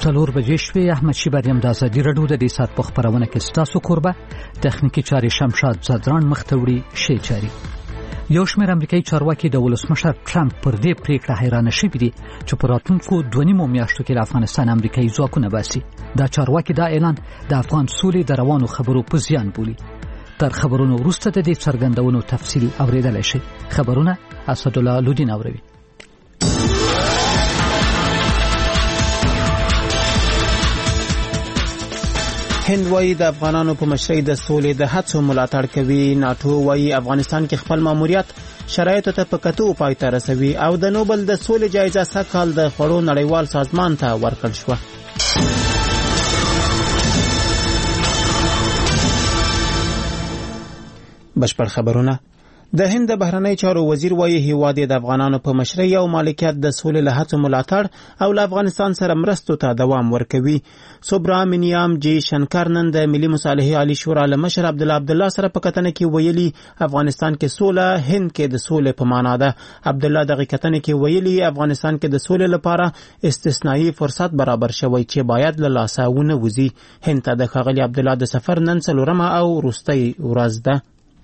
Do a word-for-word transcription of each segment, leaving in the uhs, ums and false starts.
څلور بجې شوې. احمد شیبر یم د ازادي راډیو د دې ساعت په خپرونه کې ستاسو کوربه تخنیکی چارې شمشاد زدران مختوړي شي چاري. یو شمېر امریکایي چارواکي د ولسمشر ټرمپ پر دې پریکړه حیرانه شوي دي چې په راتلونکو دوه نیمو میاشتو کې د افغانستان امریکایي ځواکونه باسي. دا چارواکي دا اعلان د افغان سولې د روانو خبرو په زیان بولي. تر خبرونو وروسته د دې څرګندونو تفصیل اوریدلای شي. خبرونه اسدالله لودین اوروي. هند وایي د افغانانو په مشرۍ د سولې د هڅو ملاتړ کوي. ناټو وایي افغانستان کې خپل ماموریت شرایطو ته په کتو پای ته رسوي او د نوبل د سولې جایزه سږ کال د خوړو نړیوال سازمان ته ورکړل شوه. بشپړ خبرونه. د هند د بهرنی چارو وزیر وایي هیواد د افغانانو په مشرۍ او مالکیت د سولې له هڅو ملاتړ او له افغانستان سره مرستو ته دوام ورکوي. سوبرامنیام جی شنکر نن د ملي مصالحې عالی شورا له مشر عبدالله عبدالله سره په کتنه کې ویلي افغانستان کې سوله هند کې د سولې په معنا ده. عبدالله دغه کتنه کې ویلي افغانستان کې د سولې لپاره استثنایی فرصت برابر شوی چې باید له لاسه ونه وځي. هند ته د ښاغلي عبدالله د سفر نن څلورمه او وروستۍ ورځ ده.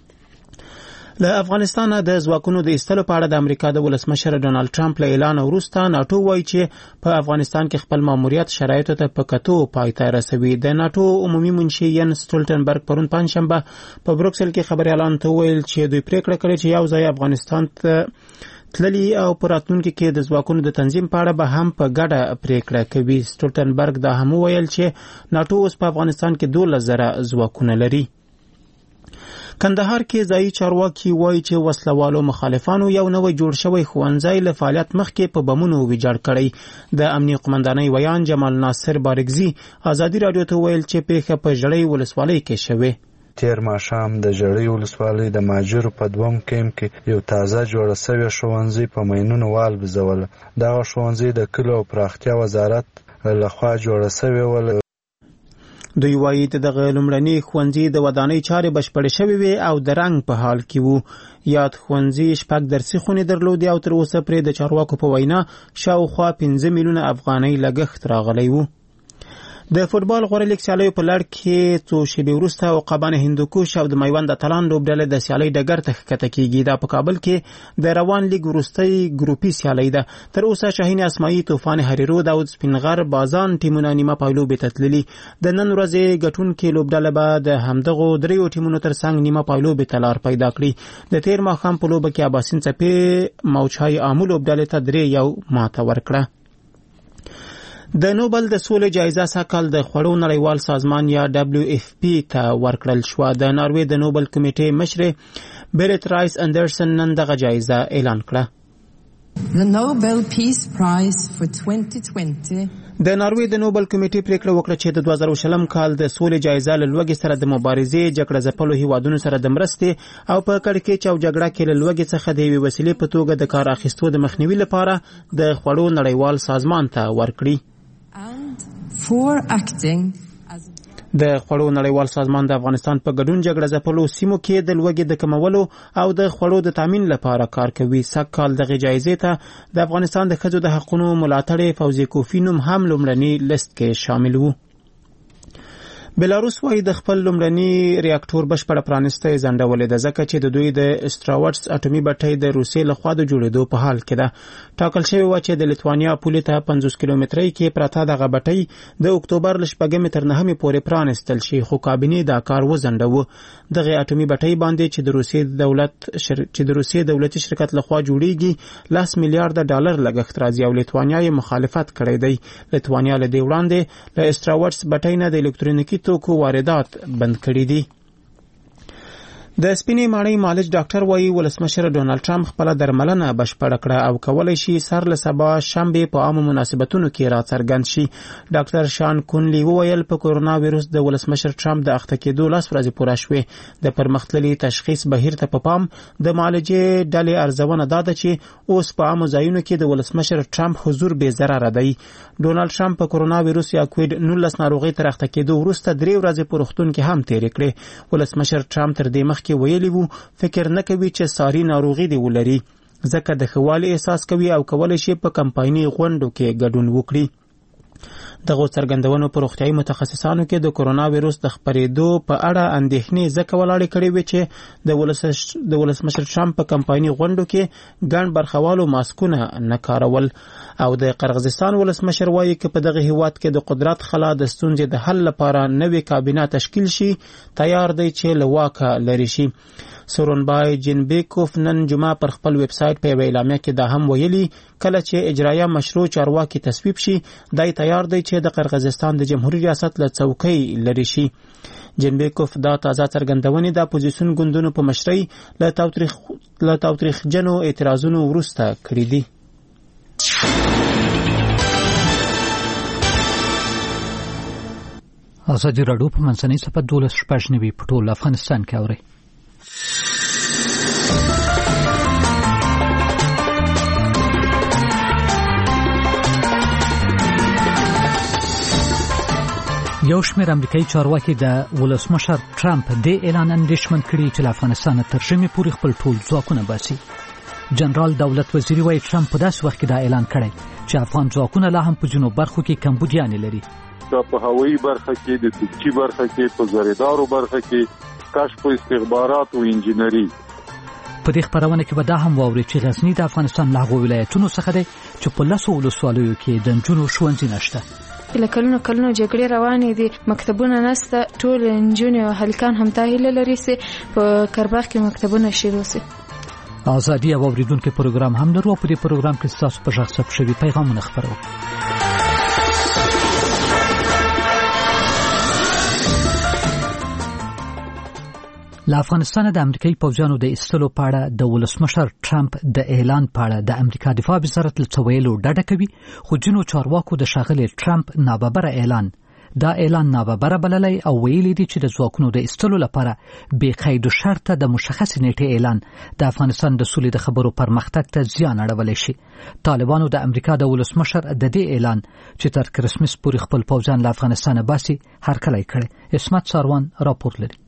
له افغانستان د ځواکونو د ایستلو په اړه د امریکا د ولسمشر ډونالد ټرمپ له اعلان وروسته ناټو وایي چې په افغانستان کې خپل ماموریت شرایطو ته په کتو پای ته رسوي. د ناټو عمومي منشي ین سټولټنبرګ پرون پنځشنبه په بروکسل کې خبريالانو ته ویل چې دوی پریکړه کړې چې یو ځای افغانستان ته تللی او په راتلونکي کې د ځواکونو د تنظیم په اړه به هم په ګډه پریکړه کوي. سټولټنبرګ دا هم ویل چې ناټو اوس په افغانستان کې دولس زره ځواکونه لري. کندهار کې ځایي چارواکي وایي چې وسلوالو مخالفانو یو نوی جوړ شوی ښوونځی له فعالیت مخکې په بمونو ویجاړ کړی. د امنیه قومندانۍ ویان جمال ناصر بارګزي ازادي راډیو ته ویل چې پیښه په ژړۍ ولسوالۍ کې شوې. تیر ماښام د ژړۍ ولسوالۍ د ماجرو په دوم کیمپ کې یو تازه جوړه شوی ښوونځی په مینونو والوزول. دغه ښوونځی د کلو او پراختیا وزارت لخوا جوړه شوی ول. دوی وایي چې دغه لومړني ښوونځي د ودانۍ چارې بشپړې شوې وې او د رنګ په حال کې وو. یاد ښوونځي شپږ درسي خونې درلودې او تر اوسه پرې د چارواکو په وینا شاوخوا پنځه میلیونه افغانۍ لګښت راغلی وو. د فوټبال غوره لیګ سیالیو په لړ کې څو شېبې وروسته عقابان هندوکش او د میوند اتلان لوبډلې د سیالۍ ډګر ته ښکته کیږي. دا په کابل کې د روان لیګ وروستۍ ګروپي سیالۍ ده. تر اوسه شاهین اسماعیل، طوفان هریرو، داود سپینغر، بازان ټیمونه نیمه پایلوبې ته تللي. د نن ورځې ګټونکې لوبډله به د همدغو دریو ټیمونو ترڅنګ نیمه پایلوبې ته لار پیدا کړي. د تیر ماښام په لوبه کې اباسین څپې موچای عامو لوبډلې ته درې یو ماته ورکړه. د نوبل د سولې جایزه سږ کال د خوړو نړیوال سازمان یا دبلیو اف پی ته ورکړل شوه. د ناروې د نوبل کمیټې مشر بیرت رایس اندرسن نن دغه جایزه اعلان کړه. The Nobel Peace Prize for twenty twenty د ناروې د نوبل کمیټې پریکړه وکړه چې د دوه زره شلم کال د سولې جایزه له لوږې سره د مبارزې، جګړه ځپلو هیوادونو سره د مرستې او په کړکېچ او جګړه کې له لوږې څخه د یوې وسیلې په توګه د کار اخیستو د مخنیوي لپاره د خوړو نړیوال سازمان ته ورکړي. For acting as د خوړو نړیوال سازمان د افغانستان په ګډون جګړه ځپلو سیمو کې د لوږې د کمولو او د خوړو د تامین لپاره کار کوي. سږ کال دغه جایزې ته د افغانستان د ښځو د حقونو ملاتړې فوزي کوفي نوم هم لومړني لیست کې شامل وو. بلاروس وایي د خپل لومړني ریاکټور بشپړه پرانسته یې ځنډولې ده ځکه چې د دوی د استراوټس اټومي بټۍ د روسیې لخوا د جوړېدو په حال کې ده. ټاکل شوې وه چې د لیتوانیا پولې ته پنځوس کیلومترۍ کې پرته دغه بټۍ د اکتوبر له شپږمې تر نهمې پورې پرانستل شي، خو کابینې دا کار وځنډاوه. دغه اټومي بټۍ باندې چې د روسیې دولت شر... چې د روسیې دولتي شرکت لخوا جوړیږي لس میلیارډ ډالر لګښت راځي او لیتوانیا یې مخالفت کړی دی. لیتوانیا له دې وړاندې له استراوټس بټۍ نه د الکترونیکي توکو واردات بند کړي دي. د سپینې ماڼۍ مالج ډاکټر وایي ولسمشر ډونالد ټرمپ خپله درملنه بشپړه کړه او کولی شي سر له سبا شنبې په عامو مناسبتونو کې راڅرګند شي. ډاکټر شان کونلی وویل په کورونا ویروس د ولسمشر ټرمپ د اخته کېدو لس ورځې پوره شوې. د پرمختللي تشخیص بهیر ته په پام د معالجې ډلې ارزونه دا ده چې اوس په عامو ځایونو کې د ولسمشر ټرمپ حضور بې ضرره دی. ډونالد ټرمپ په کورونا ویروس یا کووید نولس ناروغۍ تر اخته کېدو وروسته درې ورځې په روغتون کې هم تېرې کړې. ولسمشر ټرمپ تر دې مخکې ویلي وو فکر نه کوي چې ساري ناروغي دی ولري ځکه د ښه والي احساس کوي او کولی شي په کمپایني غونډو کې ګډون وکړي. دغه څرګندونو پر روغتیايي متخصصانو کې د کرونا وایروس د خپرېدو په اړه اندېښنې ځکه ولاړې کړې وې چې د ولس د ولسمشر ټرمپ په کمپایني غونډو کې ګڼ برخوالو ماسکونه نه کارول او د قرغیزستان ولسمشر وایي چې په دغه هیواد کې د قدرت خلا د ستونزې د حل لپاره نوې کابینه تشکیل شي تیار دی چې له واکه لرې شي. سورونبای جینبیکوف نن جمعه پر خپل ویب سایټ په یوه اعلامیه کې دا هم ویلي کله چې اجرایه مشروع چارواکي تصویب شي دای تیار دی چې د قرغیزستان د جمهوریت ریاست له څوکۍ لرې شي. جینبیکوف دا تازه څرګندونې د اپوزیسیون ګوندونو په مشرۍ له تاوتریخ له تاوتریخجنو اعتراضونو وروسته کړي دي. ازادي راډیو په منځنۍ صفحه دولس شپږ نوي په ټول افغانستان کې اوري. یو شمېر امریکایي چارواکي د ولسمشر ټرمپ د اعلان اندېښمن کړي چې له افغانستانه تر ژمي پورې خپل ټول ځواکونه باسي. جنرال دولت وزیري وايي ټرمپ په داسې وخت کې دا اعلان کړی چې افغان ځواکونه لا هم په جنوب برخو کې کمبودیانې لري. په هوایي برخه کې د توپچي برخه کې په زریدارو برخه کې کشف او استخبارات او انجینری. په دې خبرونه کې به دا هم واوري چې غزنی د افغانستان له هغو ولایتونو څخه دی چې په لسو ولسوالیو کې د نجونو ښوونځي نشته. له کلونو کلونو جګړې روانې دي، مکتبونه نشته، ټول نجونې او هلکان هم ته هیله لري چې په کرباخ کې مکتبونه شروع شي. ازادي او اوریدونکو پروګرام هم لرو. په دې پروګرام کې تاسو په ژغ ثبت شوي پیغامونه خبرو. له افغانستان د امریکایي پوځیانو د ایستلو په اړه د ولسمشر ټرمپ د اعلان په اړه د امریکا دفاع وزارت له څه ویلو ډډه کوي، خو ځینو چارواکو د ښاغلي ټرمپ ناببره اعلان دا اعلان ناببره بللی او ویلي دي چې د ځواکونو د ایستلو لپاره بې قید و شرطه د مشخصې نیټې اعلان د افغانستان د سولې د خبرو پرمختګ ته زیان اړولی شي. طالبانو د امریکا د ولسمشر د دې اعلان چې تر کرسمس پورې خپل پوځیان له افغانستانه باسي هرکلی کړی. اسمت ساروان راپور لري.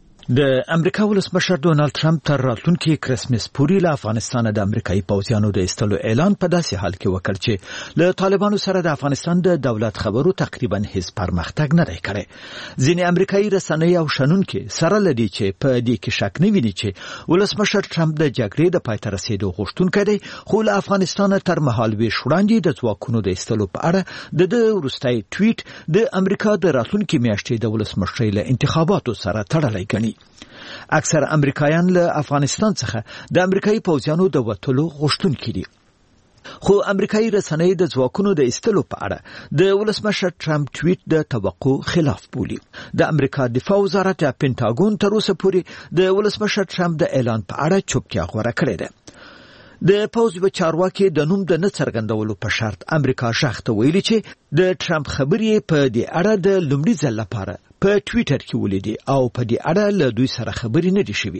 د امریکا ولسمشر ډونالد ټرمپ تر راتلونکي کرسمس پورې له افغانستان د امریکایي پوځیانو د ایستلو اعلان په داسې حال کې وکړ چې له طالبانو سره د افغانستان د دولت خبرو تقریبا هیڅ پرمختګ نه دی کړی. ځینې امریکایي رسنۍ او شنونکي سره لدی چې په دې کې شک نه ویني چې ولسمشر ټرمپ د جګړې د پای ته رسیدو غوښتونکی دی، خو له افغانستان تر مهال ویش وړاندې د ځواکونو د ایستلو په اړه د د وروستي ټویټ د امریکا د راتلونکي میاشتې د ولسمشرۍ له انتخاباتو سره تړلی ګڼي. اکثر امریکایان له افغانستان څخه د امریکایي پوځیانو د وټلو غوښتونکي دي، خو امریکایي رسنۍ د ځواکونو د ایستلو په اړه د ولسمشر ټرمپ ټویټ د توقع خلاف بولي. د امریکا دفاع وزارت یا پینټاګون تر اوسه پورې د ولسمشر ټرمپ د اعلان په اړه چوپتیا غوره کړې ده. د پوځ په چارواکي د نوم د نه څرګندولو په شرط امریکا شخته ویلي چې د ټرمپ خبرې په دې اړه د لومړي ځل لپاره په ټویټر کې ولیدي او په دې اړه له دوی سره خبرې نه دي شوي.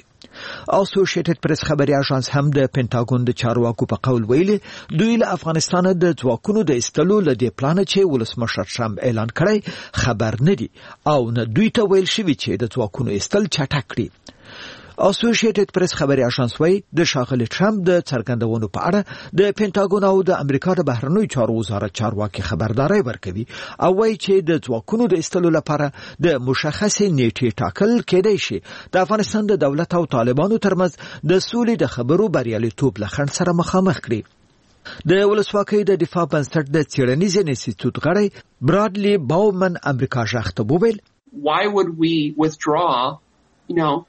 اسوسییټډ پریس خبري اژانس هم د پینټاګون د چارواکو په قول ویلي دوی له افغانستان د ځواکونو د ایستلو له دې پلان چې ولسمشر ټرمپ اعلان کړی خبر نه دي او نه دوی ته ویل شوي چې د ځواکونو ایستل چټک کړي. اسوسییټډ پریس خبري اژانس وايي د ښاغلي ټرمپ د څرګندونو په اړه د پینټاګون او د امریکا د بهرنیو چارو وزارت چارواکي خبرداري ورکوي او وايي چې د ځواکونو د ایستلو لپاره د مشخصې نیټې ټاکل کېدای شي د افغانستان د دولت او طالبانو ترمنځ د سولې د خبرو بریالیتوب له خنډ سره مخامخ کړي. د ولسواکۍ د دفاع بنسټ د څېړنیز انسټیټیوټ غړی برادلی باومن امریکا ژغ ته وویل why would we withdraw you know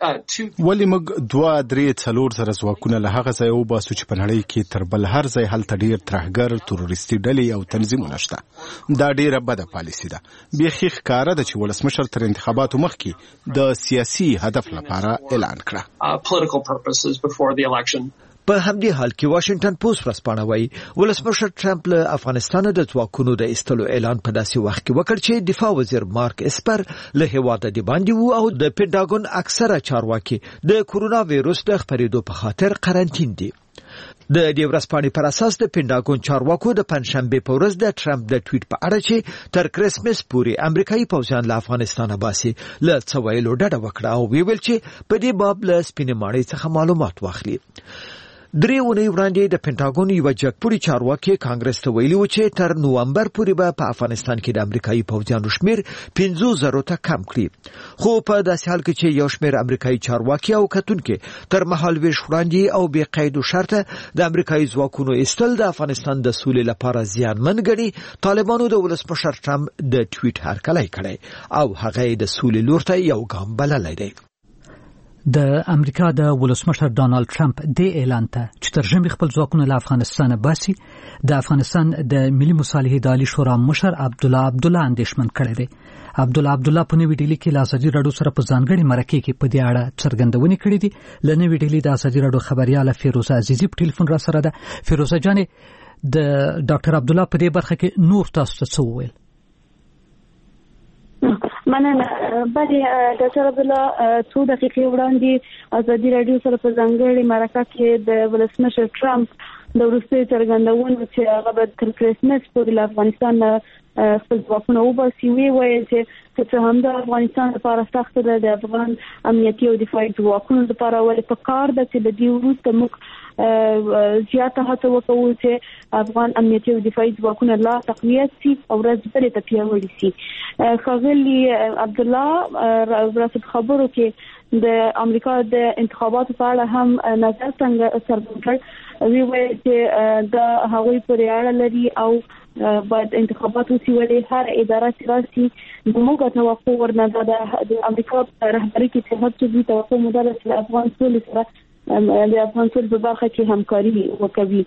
ولی موږ دوه درې څلور زره ځواکونه له هغه ځای وباسو چې په نړۍ کې تر بل هر ځای هلته ډېر ترهګر تروریستي ډلې او تنظیمونه شته. دا ډېره بده پالیسي ده. بیخي ښکاره ده چې ولسمشر تر انتخاباتو مخکې د سیاسي هدف لپاره اعلان کړه. په همدې حال کې واشنگټن پوسټ ورځپاڼه وايي ولسمشر ټرمپ له افغانستان د ځواکونو د ایستلو اعلان په داسې وخت کې وکړ چې دفاع وزیر مارک اسپر له هیواده د باندې وو او د پینټاګون اکثره چارواکي د کورونا وایروس د خپرېدو په خاطر قرنټین دي. د دې ورځپاڼې پر اساس د پینټاګون چارواکو د پنځشنبه په ورځ د ټرمپ د ټویټ په اړه چې تر کرسمس پورې امریکایي پوځیان له افغانستانه باسي له څه ویلو ډډه وکړه او ویل چې په دې باب له سپینې ماڼۍ څخه معلومات واخلي. درې ونې وړاندې د پینټاګون یو جګپوړي چارواکي کانګرس ته ویلي و چې تر نوامبر پورې به په افغانستان کې د امریکایي پوځیانو شمیر پنځه زره ته کم کړي، خو په داسې حال کې چې یو شمیر امریکایي چارواکي او کتونکي تر مهال ویش وړاندې او بې قید و شرطه د امریکایي ځواکونو ایستل د افغانستان د سولې لپاره زیانمن ګڼي، طالبانو د ولسمشر ټرمپ د ټویټ هرکلی کړی او هغه د سولې لور ته یو ګام بللی دی. د امریکا د ولسمشر ډانلډ ټرمپ د اعلان ته چې تر ژمي خپل ځواکونه له افغانستانه باسي د افغانستان د ملي مصالحې د عالی شورا مشر عبدالله عبدالله اندېښمن کړی دی. عبدالله عبدالله په نوې ډیلي کې له ازادي راډیو سره په ځانګړي مرکه کې په دې اړه څرګندونې کړې دي. له نوې ډیلي د ازادي راډیو خبرياله فیروزه عزیزی په ټلیفون را سره ده. فیروزه جانې د ډاکټر عبدالله په دې برخه کې نور تاسو ته څه وویل؟ مننه. بلې ډاکټر عبدالله څو دقیقې وړاندې ازادي راډیو سره په ځانګړي مرکه کې د ولسمشر ټرمپ د وروستي څرګندونو چې هغه به تر کرسمس پورې له افغانستان خپل ځواکونه وباسي وی ویل چې چې هم د افغانستان لپاره سخت ده، د افغان امنیتي او دفاعي ځواکونو لپاره ولې په کار ده چې د دې وروسته موږ زیاته هڅه وکړو چې افغان امنیتي او دفاعي ځواکونه لا تقویت شي او ورځ ته پیاوړي شي. ښاغلي عبدالله راسب خبرو کې د امریکا د انتخاباتو په اړه هم نظر څنګه څرګند کړ، وی ویل چې د هغوی پورې اړه لري او باید انتخابات وشي، ولې هر اداره چې راشي موږ توقع ورنه د امریکا رهبري کې چې هڅه دوی توقع مدار چې افغان سولې سره د افغان سولې په برخه کې همکاري وکوي.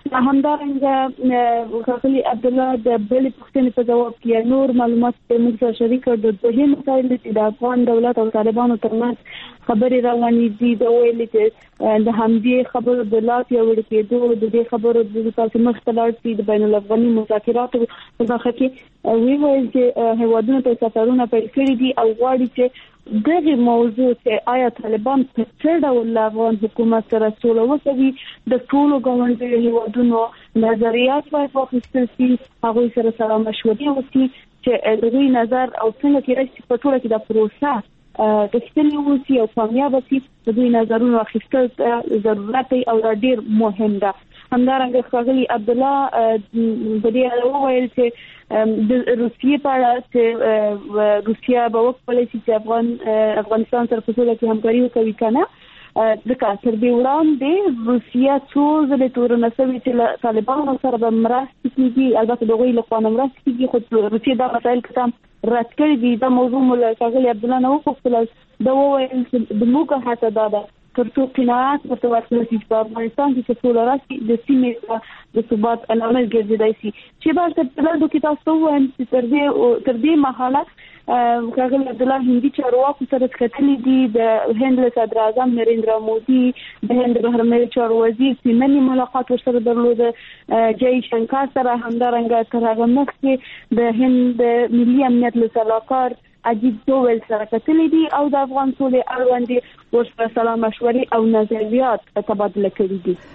همدارنګه ښاغلي عبدالله د بلې پوښتنې په ځواب کې نور معلومات موږ سره شریک کړل. د دوه مسایل چې د افغان دولت او طالبانو ترمنځ خبرې روانې دي، د ویلي چې د همدې خبرو د لا پیاوړي کېدو د دې خبرو د تاسو مخ ته لاړ شي د بین الافغاني مذاکراتو په برخه کې وی ویل چې هیوادونو ته سفرونه پیل کړي دي او غواړي چې دغه موضوع چې آیا طالبان په څه ډول افغان حکومت سره سوله وکړي د ټولو ګاونډیو هیوادونو نظریات باید واخیستل شي، هغوی سره سره مشورې وشي چې دغه نظر او څنګه کې راشي په ټوله کې د پروسه د ستنې وسی او کامیاب شي د دوی نظرونو اخیستل ضرورت او ډیر مهم ده. همدارنګه ښاغلي عبدالله د دې اړه وویل چې د روسیې په اړه چې روسیا به وکولای شي چې افغان افغانستان سره په ټوله کې همکاري وکړي کنه ځکه تر دې وړاندې روسیا څو ځلې تورنه شوې چې طالبانو سره به مرستې کیږي، البته دغوی له خوا مرستې کیږي، خو روسیا دا مسایل کتام رد کړی دي. دا موضوع مول ښاغلي عبدالله نه وپوښتل دا وویل چې د موږ هڅه دا ده تر څو قناعت ورته ورکړل شي په افغانستان کې چې سوله راشي د سیمې د ثبات لامل ګرځېدای شي. چې بار څه په لږ کې تاسو وایم چې تر دې تر دې مرحله ښاغلي عبدالله هندي چارواکو سره کتلي دي، د هند صدر اعظم نریندرا مودي، د هند بهرنی چارو وزیر سیمني ملاقات ورسره درلود، جای شنکار سره همدارنګه تر هغه مخکې د هند ملي امنیت لسلاکار عجیب دوول سره کتلي دي او د افغان سولې اړوند ورسره سلام مشورې او نظریات تبادله کړي دي.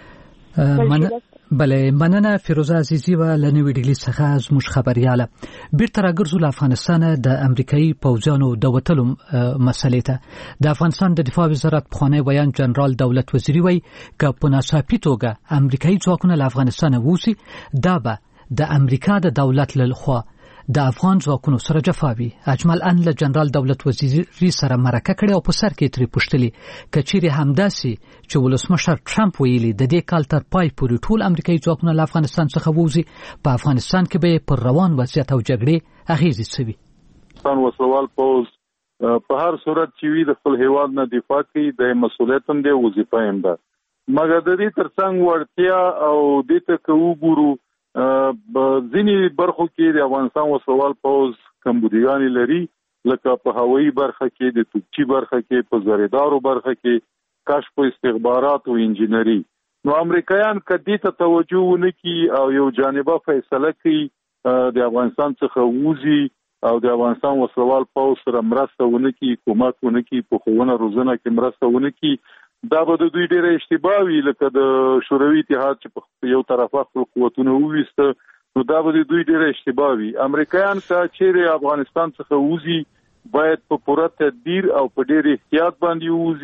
بله مننه فیروزه عزیزی و لنوی ډیلی څخه زموږ خبرياله. بیرته راګرځو له افغانستانه د امریکایي پوځیانو د وتلو مسلې ته. د افغانستان د دفاع وزارت پخوانی ویان جنرال دولت وزیری وی که په ناڅاپي توګه امریکایي ځواکونه له افغانستانه ووځي دا به د امریکا د دولت له خوا د افغان ځواکونو سره جفاوي. اجمل ان له جنرال دولت وزیری سره مرکه کړې او په سر کې ترې پوښتلي کچېرې همداسي چې ولسمشر ټرمپ ویلي د دې کال تر پای پورې ټول امریکایي ځواکونه له افغانستان څخه ووځي په افغانستان کې به پر روان وضعیت او جګړې اغیزې څه وي. افغان وسلوال پوځ په هر صورت چې وي د خپل هیواد نه دفاع کوي د مسؤلیت هم دی وظیفه هم ده، مګر د دې ترڅنګ ورتیا او د ته کوو ځینی برخو کې د افغانستان وسلوال پوځ کمبودیان لري، لکه په هوایي برخه کې د توپچی برخه کې په زریدارو برخه کې کشف او استخبارات او انجینری. نو امریکایان کدی ته توجه ونکي او یو جانبه فیصله کوي د افغانستان څخه ووزي او د افغانستان وسلوال پوځ سره مرسته ونکي، کومک ونکي، په خوونه روزنه کې مرسته ونکي، دا به د دوی ډیره اشتباه وي. لکه د شوروي اتحاد چې په یو طرفه خپل قوتونه وویسته نو دا به د دوی ډیره اشتباه وي. امریکایان که چیرې افغانستان څخه ووزي باید په پوره تدبیر او په ډیر احتیاط باندې ووزي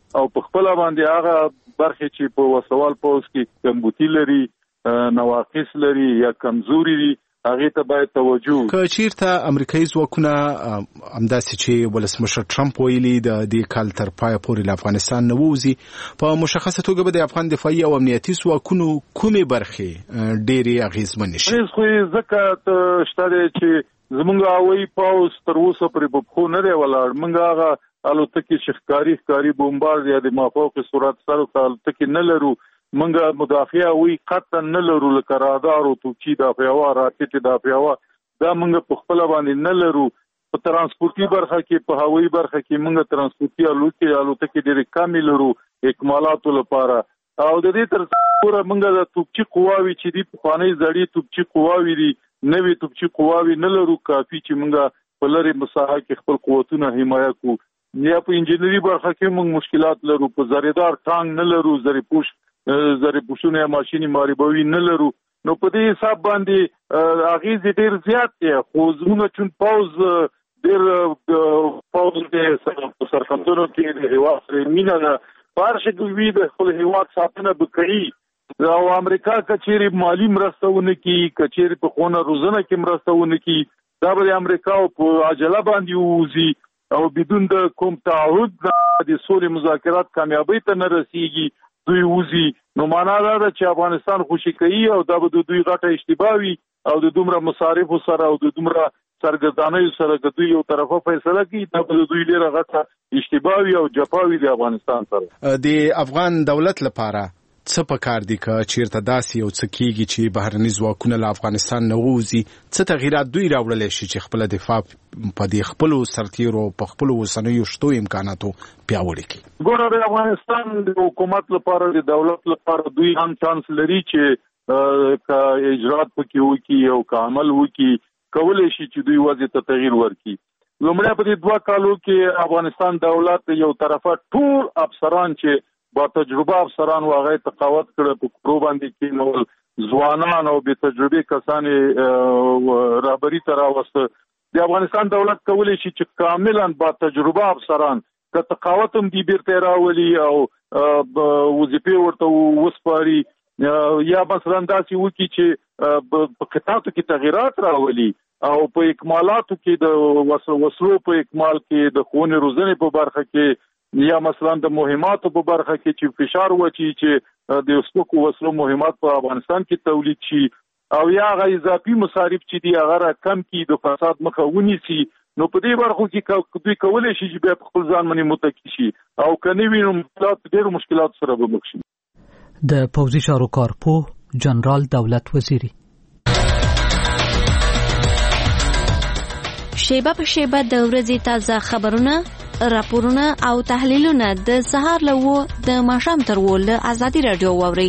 او په خپل باندې هغه برخه چې په وسوال پوز کې کمبوتی لري نواقص لري یا کمزوري دي هغه ته باید توجه که چیرته امریکایي ځواکونه همداسې چې ولسمشر ټرمپ ویلي د دې کال تر پای پورې له افغانستان نه ووځي په مشخصه توګه به د افغان دفاعي او امنیتي ځواکونو کومې برخې ډېرې اغېزمنې شي؟ خو ځکه شته چې زمونږ هوایي پوز تر اوسه پرې په پښو نه دی ولاړ. موږ هغه الوتکې چې ښکاري ښکاري بمبارد یا د مافوق سرعت سره الوتکې نه لرو. موږ مدافع وی قطعا نه لرو لکه رادار او توپچي دافعوا راکټ دافعوا دا موږ په خپل باندې نه لرو. په ترانسپورتي برخه کې په هوایي برخه کې موږ ترانسپورتي الوتکې الوتکې ډېرې کمې لرو اکمالاتو لپاره. او د دې تر څو موږ د توپچي قواوي چې دی په خاني زړی توپچي قواوي دي نوې توپچي قواوي نه لرو کافي چې موږ په لری مساحه کې خپل قوتونه حمایت کو. یا په انجنیری برخه کې موږ مشکلات لرو. په زریدار ټانک نه لرو زری پوش زری پوشونه ماشيني ماریبوي نه لرو. نو په دې حساب باندې اغیز ډیر زیات دی. خو زموږ چون پاوز ډیر پاوز د سرخندونو کې د هوا سره مینا نه پارشه کوي د خپل هوا ساتنه وکړي او امریکا کچېری مالی مرستهونه کی کچېری په خونه روزنه کې مرستهونه کی دا به امریکا په عجله باندې ووزي او بدون د کوم تعهد د سولې مذاکرات کامیابی ته نه رسیږي دوی وزي. نو معنا دا ده چې افغانستان خوشي کوي او دا به دوی غټه اشتباهي او د دومره مصارف سره او د دومره سرګردانۍ سره د دوی یو طرفه فیصله کوي دا به دوی لري غټه اشتباهي او جفاوي د افغانستان سره. د افغان دولت لپاره څه پکار دي که چیرته داسې یو څه کیږي چې بهرني ځواکونه له افغانستان نه ووځي څه تغیرات دوی راوړلی شي چې خپل دفاع په دې خپلو سرتیرو په خپلو اوسنیو شتو امکاناتو پیاوړي کړي؟ ګوره د افغانستان د حکومت لپاره د دولت لپاره دوی هم چانس لري چې که اجرات پکې وکړي او که عمل وکړي کولی شي چې دوی وضع ته تغییر ورکړي. لومړی په دې دوه کالو کې افغانستان دولت یو طرفه ټول افسران چې با تجربه افسران واغې تقاوت کړه په کورو باندې کې نو ځوانان او به تجربه کسان رهبری تر اوسه د افغانستان دولت کولی شي چې کاملا با تجربه افسران که تقاوت هم دی بیرته راولي او وظیفه ورته وسپاري یا مثلا داسې وکړي چې په قطعاتو کې تغیرات راولي او په اکمالاتو کې د وسلو په اکمال کې د ښوونې روزنې په برخه کې یا مثلا د مهماتو په برخه کې چې فشار وچی چې د سپکو وسلو مهمات په افغانستان کې تولید شي او یا غي اضافي مصارف چې دی هغه کم کی د فساد مخه ونیسي. نو په دې برخو کې دوی کولای شي چې په خپل ځان باندې متکی شي او کني وینو مشکلات ډېر مشکلات سره به مخ شي. د پوځي چارو کارپوه جنرال دولت وزیری شیبه په شیبه د ورځې تازه خبرونه راپورونه او تحلیلونه د سهار لوو د ماښام تر وو له ازادي رادیو واوري.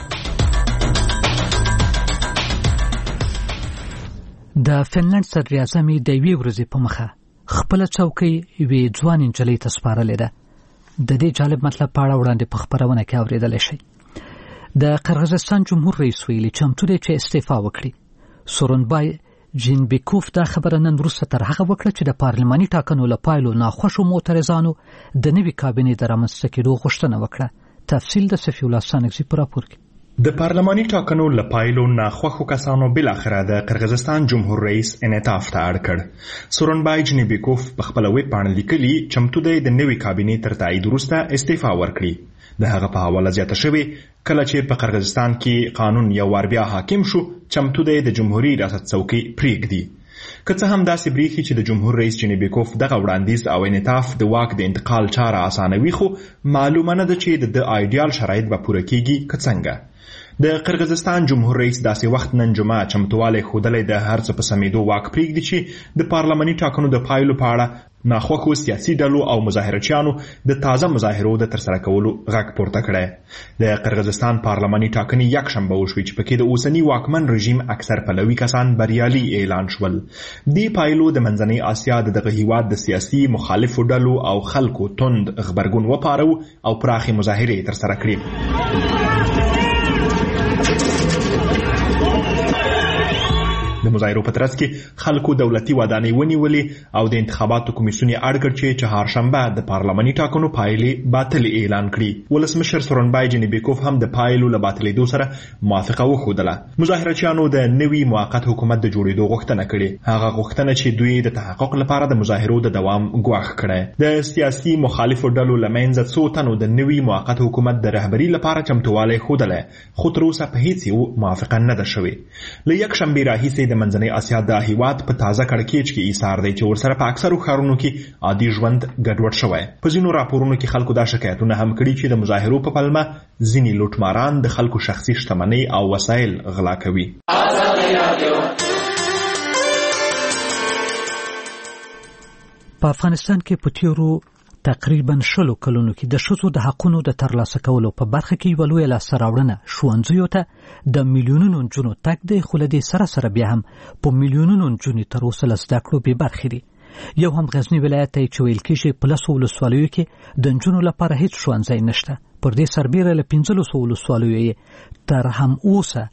د فنلند صدر اعظم د یوې ورځې په مخه خپل چوکۍ یوې ځوان نجلۍ ته سپارلې ده. د دې جالب مطلب په اړه وړاندې په خبرونه کې اورېدلی شئ. د قرغیزستان جمهور رئیس ویلي چمتو دی چې استعفا وکړي. سورونبای جینبیکوف دا خبره نن وروسته تر هغه وکړه چې د پارلماني ټاکنو له پایلو ناخوښو معترضانو د نوي کابینې د رامنځته کېدو غوښتنه وکړه. تفصیل د صفي الله سانګزي په راپور کې. د پارلماني ټاکنو له پایلو ناخوښو کسانو بالاخره د قرغیزستان جمهور رئیس انعطاف ته اړ کړ. سورونبای جینبیکوف په خپل ویب پاڼه لیکلي چمتو دی د نوي کابینې تر تایید وروسته استعفا ورکړي. د هغه په حواله زیاته شوې کله چې په قرغیزستان کې قانون یو وار بیا حاکم شو چمتو دی د جمهوریت ریاست څوکۍ پریږدي. که څه هم داسې بریښي چې د جمهور رئیس جینبیکوف دغه وړاندیز او انعطاف د واک د انتقال چاره اسانوي خو معلومه نه ده چې د آیډیال شرایط به پوره کیږي که څنګه. د قرغیزستان جمهور رئیس داسې وخت نن جمعه چمتوالی ښودلی د هر څه په سمېدو واک پریږدي چې د پارلماني ټاکنو د پایلو په اړه ناخوښو سیاسي ډلو او مظاهرچیانو د تازه مظاهرو د ترسره کولو غږ پورته کړی. د قرغیزستان پارلماني ټاکنې یکشنبه وشوې چې پکې د اوسني واکمن رژیم اکثر پلوي کسان بریالي اعلان شول. دې پایلو د منځنۍ اسیا د دغه هیواد د سیاسي مخالفو ډلو او خلکو توند غبرګون وپارو او پراخې مظاهرې ترسره کړې. د مظاهرو په ترڅ کې خلکو دولتي ودانۍ ونیولې او د انتخاباتو کمیسیون یې اډ کړ چې چهارشنبه د پارلماني ټاکنو پایلې باطلې اعلان کړي. ولسمشر سورنبای جنیبیکوف هم د پایلو له باطلېدو سره موافقه وښودله. مظاهرچیانو د نوي موقت حکومت د جوړېدو غوښتنه کړې، هغه غوښتنه چې دوی د تحقق لپاره د مظاهرو د دوام ګواښ کړی. د سیاسي مخالفو ډلو له منځه څو تنو د نوي موقت حکومت د رهبري لپاره چمتووالی ښودلی، خو تر اوسه په هیڅ یو موافقه نه ده شوې. له یکشنبې راهیسې د منځنۍ اسیا د هیواد په تازه کړکېچ کې ایثار دی چې ورسره په اکثرو ښارونو کې عادي ژوند ګډوډ شوی. په ځینو راپورونو کې خلکو دا شکایتونه هم کړي چې د مظاهرو په پلمه ځینې لوټماران د خلکو شخصي شتمنۍ او وسایل غلا کوي. په افغانستان کې په تیرو تقریبا شلو کلونو کې د ښځو د حقونو د ترلاسه کولو په برخه کې یوه لویه لاسته راوړنه ښوونځیو ته د میلیونونو نجونو تګ دی، خو له دې سره سره بیا هم په میلیونونو نجونې تر اوسه له زده کړو بې برخې دي. یو هم غزني ولایت ته چې ویل کېږي په لسو ولسوالیو کې د نجونو لپاره هیڅ ښوونځی نشته. پر دې سربیره له پنځلسو ولسوالیو یې تر هم اوسه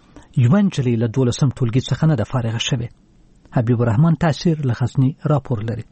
یوه نجلۍ له دولسم ټولګي څخه نه ده فارغه شوې. حبیب الرحمن تاثیر له غزني راپور لري.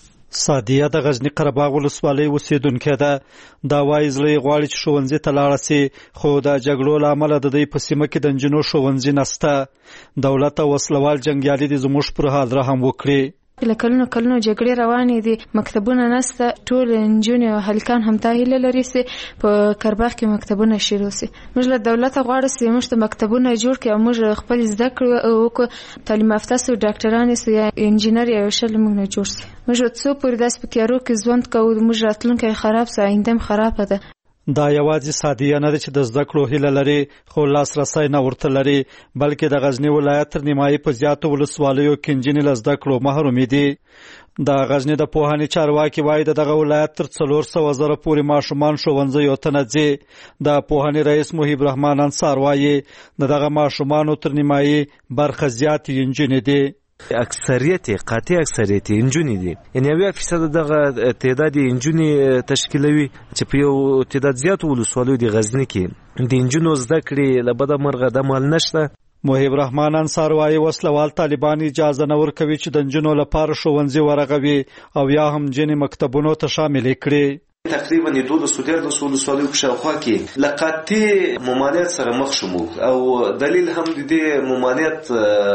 سادیه د غزنی قره باغ ولسوالۍ اوسیدونکې ده. دا وایي زړه یې غواړي چې ښوونځي ته لاړه سي، خو د جګړو له امله د دوی په سیمه کې د نجونو ښوونځي نسته. دولت او وسلوال جنګیالي دي زموږ پر حال رحم وکړي. له کلونو کلونو جګړې روانې دي، مکتبونه نسته، ټول نجونې او هلکان همدا هیله لري چې په کرباغ کې مکتبونه شروع سي. موږ له دولته غواړو چې موږ ته مکتبونه جوړ کړي او موږ خپل زده کړو وکړو، تعلیم یافته سو، ډاکټران سو یا انجینر یا شل موږ نه جوړ سي. موږ څو پورې داس په کارو کې ژوند کوو، موږ راتلونکی خراب سي، آینده خراب ده. دا یوازې سادیه نه ده چې د زده کړو هیله لري، خو لاسرسی نه ورته لري، بلکې د غزنی ولایت تر نیمایي په زیاتو ولسوالیو کې نجونې له زده کړو محرومې دي. د غزنی د پوهنې چارواکي وایي د دغه ولایت تر څلور سوه زره پورې ماشومان ښوونځیو ته نه ځي. د پوهنې رئیس محیب رحمان انصار وایي د دغه ماشومانو تر نیمایي برخه زیاتې نجونې دي. اکثریت قاطع اکثریت نجونې دي، یعنی اویا فیصد دغه تعداد نجونې تشکیلوي چې په یو تعداد زیاتو ولسوالیو د غزني کې د نجونو زده کړې له بده مرغه د مال نشته. محیب رحمان انصار وایي وسلوال طالبان اجازه نه ورکوي چې د نجونو لپاره ښوونځي ورغوي او یا هم نجونې مکتبونو ته شاملې کړي. تقریبا د دولسو دیارلسو ولسوالیو په شاوخوا کې له قاطع ممانعت سره مخ شو او دلیل هم د دې ممانعت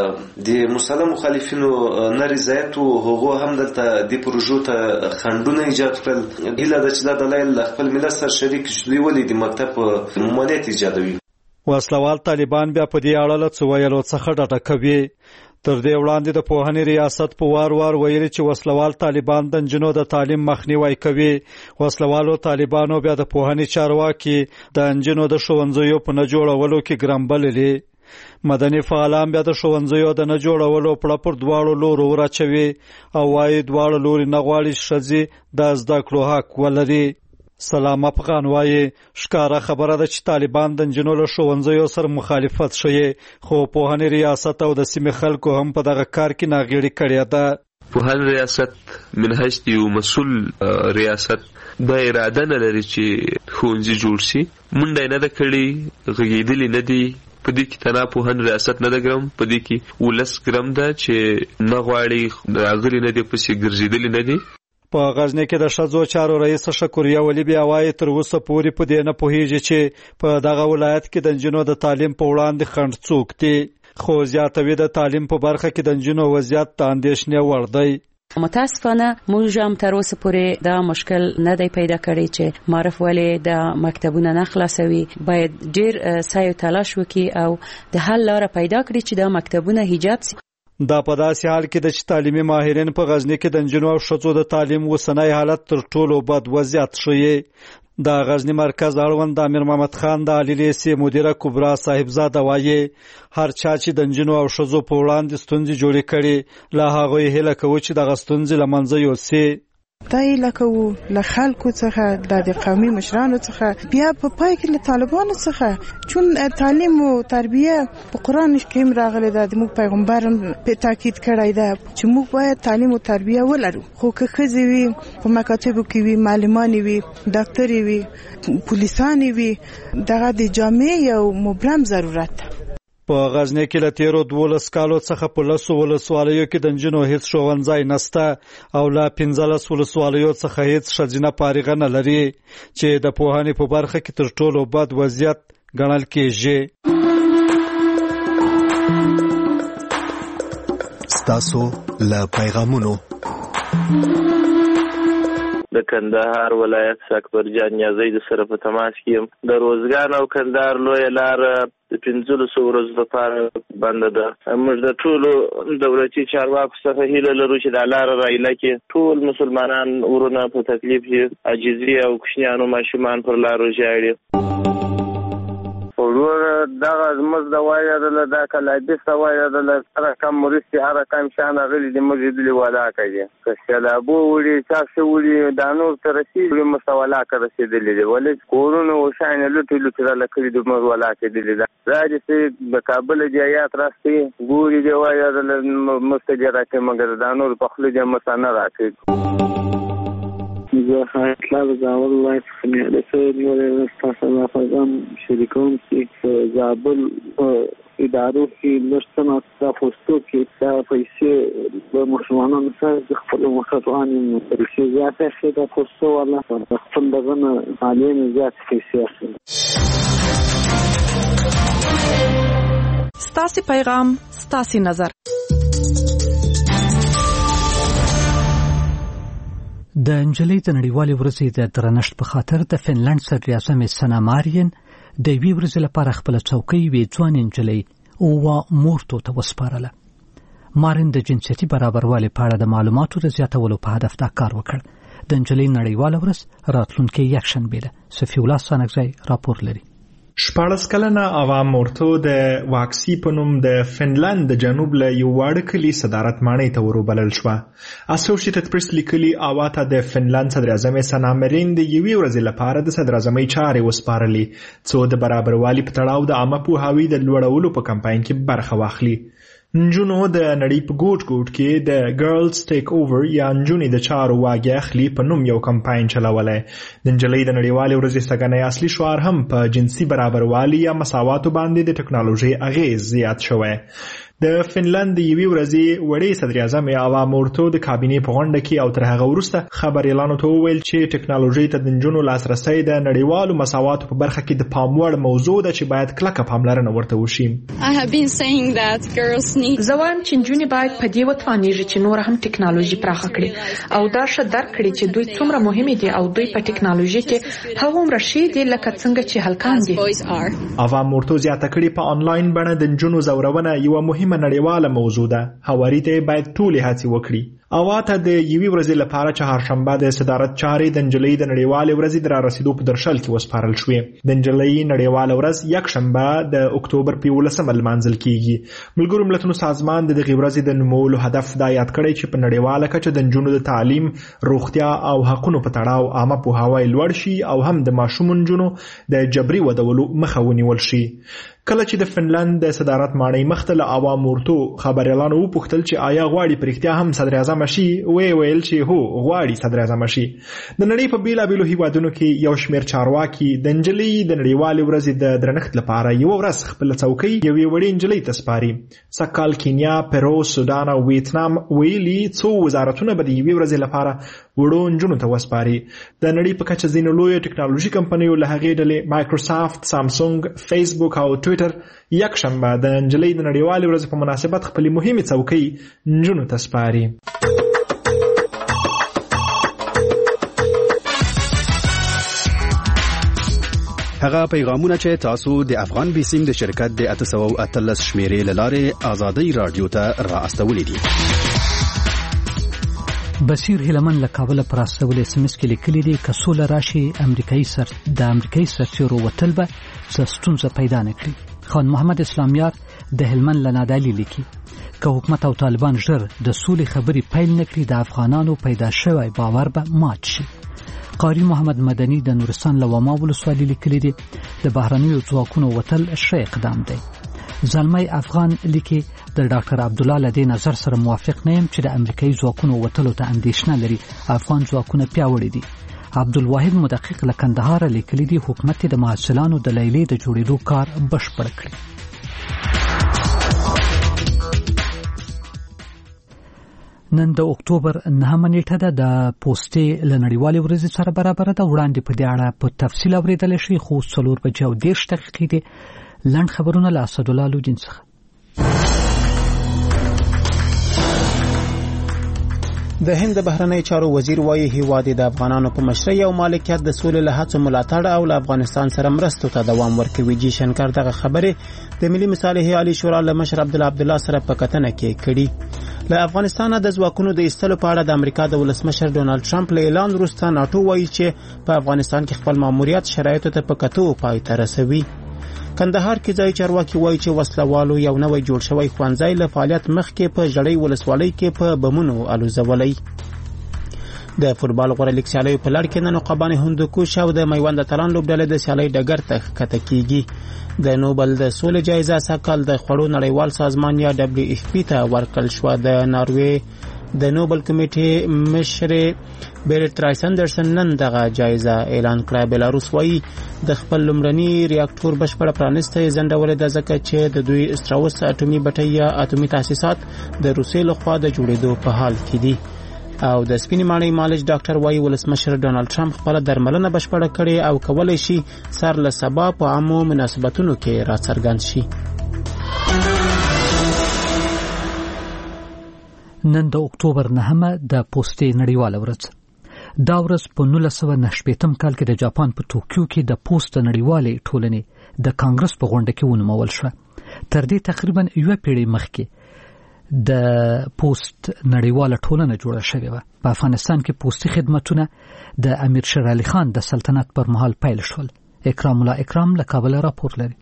د مسلم مخالفینو نه رضایت او هغه هم دلته د پروژو ته خنډونه ایجاد کړل. هیله ده چې دا دلایل خپل ملت سره شریک شي ولې د مکتب ممانعت ایجادوي. وسلوال طالبان بیا په دې اړه له څه ویلو څخه ډډه کوي. تر دې وړاندې د پوهنې ریاست په وار وار ویلي چې وسلوال طالبان د نجونو د تعلیم مخنیوی کوي. وسلوالو طالبانو بیا د پوهنې چارواکي د نجونو د ښوونځیو په نه جوړولو کې ګرم بللي. مدني فعالان بیا د ښوونځیو د نه جوړولو پړه پر دواړو لورو وراچوي او وایي دواړه لوري نه غواړي ښځې د زده کړو حق ولري. سلام افغان وایي ښکاره خبره ده چې طالبان د نجونو له ښوونځیو سره مخالفت ښیي، خو پوهنې ریاست او د سیمې خلکو هم په دغه کار کې ناغېړي کړې ده. پوهنې ریاست من حیث د یو مسؤل ریاست دا اراده نه لري چې ښوونځي جوړ شي، منډه یې نه ده کړې، غږېدلي نه دي. په دې کې تنها پوهنې ریاست نه ده ګرم، په دې کې ولس ګرم ده چې نه غواړي، راغلي نه دي، پسې ګرځېدلي نه دي. په غزنی کې د ښځو چارو رئیس شکریه ولی بیا وایي تر اوسه پورې په دې نه پوهیږي چې په دغه ولایت کې د نجونو د تعلیم په وړاندې خنډ څوک دي، خو زیاتوي د تعلیم په برخه کې د نجونو وضعیت د اندېښنې وړ دی. متاسفانه موږ هم تر اوسه پورې دا مشکل نه دی پیدا کړی چې معرف ولې د مکتبونه نه خلاصوي. باید ډېر سعی او تلاش وکړي او د حل لاره پیدا کړي چې دا مکتبونه حجاب سي. دا په داسې حال کې د چې تعلیمي ماهرین په غزنی کې د نجونو او ښځو د تعلیم اوسنی حالت تر ټولو بد وضعیت ښیي. د غزنی مرکز اړوند امیر محمد خان د عالی لیسې مدیره کبرا صاحبزاده وایي هر چا چې د نجونو او ښځو په وړاندې ستونزې جوړې کړي له هغوی هیله کوو چې دغه ستونزې له منځه یوسي. دا یې لکه له خلکو څخه د قومي مشرانو څخه بیا په پای کې له طالبانو څخه، چون تعلیم او تربیه په قرآن کې راغلی ده، د موږ پیغمبر په تاکید کړی ده چې موږ باید تعلیم او تربیه ولرو. خو که ښځې وي په مکاتبو کې وي، معلمانې وي، ډاکټرې وي، پولیسانې وي، دغه د جامع یو مبرم ضرورت ده. په غزنی کې له تیرو دولس کالو څخه په لسو ولسوالیو کې د نجونو هیڅ ښوونځی نشته او له پنځلس ولسوالیو څخه هیڅ ښځینه فارغه نه لري چې د پوهنې په برخه کې تر ټولو بد وضعیت ګڼل کېږي. ستاسو له پیغامونو د کندهار ولایت اکبر جان نیازی د سره په تماس کې د روزګان او کندهار لوی لار د پنځلسو ورځو لپاره بنده ده. موږ د ټولو دولتي چارواکو څخه هیله لرو چې دا لار رایله کې ټول مسلمانان ورونه په تکلیف کې عاجزي او کوچنیانو ماشومان پر لارو ژاړي. ورور دغه زموږ د وایه د دا کلابي سوایه د هر کم مرستي هر کم شان غلي د موږ د ولا کوي که سلابو وړي تاسو وړي د نور تر رسیدلي مسولا کړ رسیدلي دي ولې کورونو شان لټ لټ را لکړي د موږ ولا کېدلي دا راځي د کابل جایات راستي ګوري دی وایه د مستجره کې مګر د نور په خله د مسانه راکړي. زه خاطر زاول وای چې د سوي ولې تاسو نه فهم شریکوم چې زابل ادارو کې نشته د پوسټو کې د پیسې د مسلمانانو سره د خپل مخاطبانو پیسې زیاته شي د پوسټو ولا خپل دغه عالم زیات پیسې اخلي. ستاسو پیغام ستاسو نظر. د انجلۍ د نړیوالې ورځې د درنښت په خاطر د فنلند صدر اعظم سنا مارین د یوې ورځې لپاره خپل چوکۍ وی ځوان انجلۍ او مورتو ته وسپارله. مارین د جنسيتي برابروالي په اړه د معلوماتو د زیاتولو په هدف دا کار وکړ. د انجلۍ نړیواله ورځ راتلونکي یکشنبه ده. صفی الله سانګزی راپور لري. شپاړس کلنه عوام مورتو د واکسی په نوم د فنلند د جنوب له یو واړه کلي صدارت ماڼۍ ته وروبلل شوه. اسوسییټډ پریس لیکلي اواته د فنلند صدر اعظم سنا مارین د یوې ورځې لپاره د صدر اعظمۍ چارې وسپارلې څو د برابروالي په تړاو د عامه پوهاوي د لوړولو په کمپاین کې برخه واخلي. نجونو د نړۍ په ګوټ ګوټ کې د ګرلز ټیک اوور یا نجونې د چارو واګې اخلي په نوم یو کمپاین چلولی. د نجلۍ د نړیوالې ورځې څنګه اصلي شعار هم په جنسي برابروالي یا مساواتو باندې د ټکنالوژي اغیز زیات شوی. د فنلند د یوې ورځې وړې صدر اعظم عوام مورتو د کابینې په غونډه کې او تر هغه وروسته خبر اعلان ته وویل چې ټکنالوژي ته د نجونو لاسرسی د نړیوالو مساواتو په برخه کې د پام وړ موضوع ده چې باید کلکه پاملرنه ورته وشي. زه وایم چې نجونې باید په دې وتوانیږي چې نور هم ټکنالوژي پراخه کړي او دا ښه درک کړي چې دوی څومره مهمې دي او دوی په ټکنالوژي کې هغومره ښې دي لکه څنګه چې هلکان دي. عوام مورتو زیاته کړي په آنلاین بڼه د نجونو زورونه یوه مهمه نړیواله موضوع ده. هواري ته باید ټولې هڅې وکړي. اواته د یوې ورځې لپاره چهارشنبه د صدارت چارې د نجلۍ د نړیوالې ورځې د رارسېدو په درشل کې وسپارل شوې. د نجلۍ نړیواله ورځ یکشنبه د اکتوبر په یولسمه لمانځل کیږي. ملګرو ملتونو سازمان د دغې ورځې د نومولو هدف دا یاد کړی چې په نړیواله کچه د نجونو د تعلیم، روغتیا او حقونو په تړاو عامه پوهاوی لوړ شي او هم د ماشوم نجونو د جبري ودولو مخه ونیول شي. کله چې د فنلند د صدارت ماڼۍ مخته له عوام مورتو خبر اعلان وپوښتل چې آیا غواړي په رښتیا هم صدر اعظم شي، وی ویل چې هو غواړي صدر اعظم شي. د نړۍ په بیلابیلو هیوادونو کې یو شمېر چارواکي د نجلۍ د نړیوالې ورځې د درنښت لپاره یوه ورځ خپله چوکۍ یوې وړې نجلۍ ته سپاري. سږکال کینیا، پیرو، سودان او ویتنام ویلي څو وزارتونه به د یوې ورځې لپاره وړو نجونو ته وسپاري. د نړۍ په کچه ځینو لویو ټکنالوژي کمپنیو له هغې ډلې مایکروسافت، سامسونګ، فیسبوک او ټویټر یکشنبه د نجلۍ د نړیوالې ورځې په مناسبت خپلې مهمې څوکۍ نجونو ته سپاري. هغه پیغامونه چې تاسو د افغان بیسیم د شرکت د اته سوه او اتلس شمیرې له لارې آزادۍ رادیو ته را استولې دي. بصیر هلمن له کابل پر استولې اس ام اس کې لیکلي دي که سوله راشي امریکایي سر د امریکایي سرتیرو وتل به څه ستونزه پیدا نه کړي. خان محمد اسلامیار د هلمند له نادعلي لیکي که حکومت او طالبان ژر د سولې خبرې پیل نه کړي د افغانانو پیدا شوی باور به مات شي. قاری محمد مدني د نورستان له واما ولسوالۍ لیکلي دي د بهرنیو ځواکونو وتل ښه اقدام دی. زلمی افغان لیکي د ډاکټر عبدالله له دې نظر سره موافق نه یم چې د امریکایي ځواکونو وتلو ته اندېښنه لري. افغان ځواکونه پیاوړي دي. عبدالواحد مدقق له کندهار لیکلي دي حکومت د محصلانو د لیلې د جوړېدو کار بشپړ کړي. نن د اکتوبر نهمه نیټه ده. د پوسټې له نړیوالې ورځې سره برابره ده. وړاندې په دې اړه په تفصیل اورېدلی شئ، خو څلور بجې او دېرش دقیقې دي. لنډ خبرونه له اسدالله لودین څخه. د هند بهرنی چارو وزیر وایي هیواد د افغانانو په مشرۍ او مالکیت د سولې له هڅو ملاتړ او له افغانستان سره مرستو ته دوام ورکوي. جی شنکر دغه خبرې د ملي مصالحې عالی شورا له مشر عبدالله عبدالله سره په کتنه کې کړي. له افغانستان د ځواکونو د ایستلو په اړه د امریکا د ولسمشر ډونالد ټرمپ له اعلان وروسته ناټو وایي چې په افغانستان کې خپل ماموریت شرایطو ته په کتو پای ته رسوي. کندهار کې ځای چارواکي وایي چې وسلوالو یو نوی جوړ شوی ښوونځی له فعالیت مخکې په ژړۍ ولسوالۍ کې په بمونو الوزولی. د فوټبال غوره لیګ سیالیو په لړ کې نن عقبان هندوکوش او د میوند اتلان لوبډلې د سیالۍ ډګر ته ښکته کیږي. د نوبل د سولې جایزه سږکال د خوړو نړیوال سازمان یا دبلیو اف پی ته ورکړل شوه. د ناروې د نوبل کمیټې مشر بیرت رایس اندرسن نن دغه جایزه اعلان کړه. بلاروس وایي د خپل لومړني ریاکټور بشپړه پرانسته ځنډولې ده ځکه چې د دوی استراوس اټومي بټۍ یا اټومي تاسیسات د روسیې لخوا د جوړېدو په حال کې دي. او د سپینې ماڼۍ مالج ډاکټر وایي ولسمشر ډونالد ټرمپ خپله درملنه بشپړه کړې او کولی شي سر له سبا په عامو مناسبتونو کې راڅرګند شي. نن د اکتوبر نهمه د پوسټې نړیواله ورځ. دا ورځ په نولس سوه نهه شپېتم کال کې د جاپان په توکیو کې د پوسټ نړیوالې ټولنې د کانګرس په غونډه کې ونومول شوه. تر دې تقریبا یوه پیړۍ مخکې د پوسټ نړیواله ټولنه جوړه شوې وه. په افغانستان کې پوسټي خدمتونه د امیر شیر علي خان د سلطنت پر مهال پیل شول. اکرام الله اکرام له کابل راپور لري.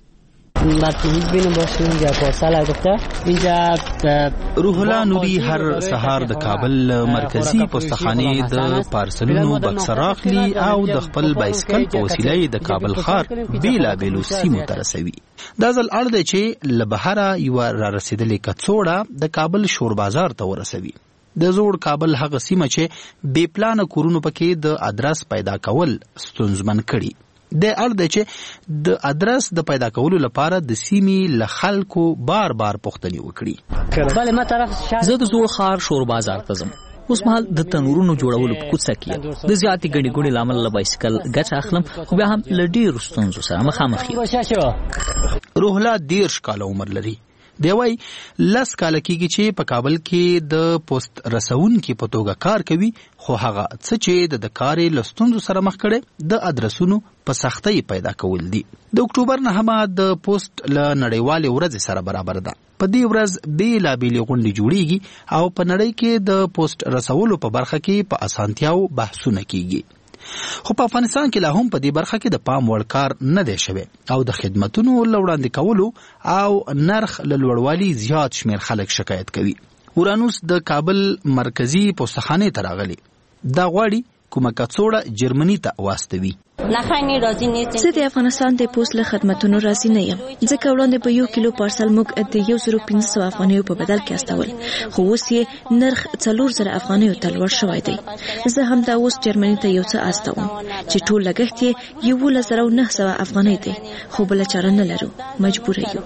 روح الله نوري هر سهار د کابل مرکزی پستخانه د پارسلونو بکس راخلی او د خپل بایسکل په وسیله د کابل ښار بیلا بیلو سیمو ته رسوي. دا ځل اړ دی چې له بهره یو را رسیدلې کڅوړه د کابل شور بازار ته ورسوي. د زوړ کابل هغه سیمه چې بې پلانه کورونو پکې د ادرس پیدا کول ستونزمن کړي. د اړ دی چې د ادرس د پیدا کولو لپاره د سیمې له خلکو بار بار پوښتنې وکړي. زه د زوړ ښار شور بازار ته ځم. اوس مهال د تنورونو جوړولو په کوڅه کې د زیاتې ګڼې ګوڼې له امله له بایسکل ګټه اخلم، خو بیا هم له ډېرو ستونزو سره مخامخ یم. روح الله دېرش کاله عمر لري. دی وایي لس کاله کېږي چې په کابل کې د پوسټ رسونکي په توګه کار کوي، خو هغه څه چې د کار له ستونزو سره مخ کړي د ادرسونو په سختۍ پیدا کول دي. د اکتوبر نهمه د پوسټ له نړیوالې ورځې سره برابر ده. په دې ورځ بېلابېلې غونډې جوړیږي او په نړۍ کې د پوسټ رسولو په برخه کې په اسانتیاو بحثونه کیږي. خو په افغانستان کې لا هم په دې برخه کې د پام وړ کار نه دی شوی او د خدمتونو له وړاندې کولو او نرخ له لوړوالي زیات شمېر خلک شکایت کوي. اورانوس د کابل مرکزی پوستخانې ته راغلی. دا غواړي کومه کڅوړه جرمني ته واستوي. زه د افغانستان د پوسټ له خدمتونو راضي نه یم، ځکه وړاندې په یو کیلو پارسل موږ د یو زر پنځه سوه افغانیو په بدل کې استول، خو اوس یې نرخ څلور زره افغانیو ته لوړ شوی دی. زه هم دا اوس جرمني ته یو څه استوم چې ټول لګښت یې یولس زره او نهه سوه افغانۍ دی، خو بله چاره نه لرو، مجبور یو.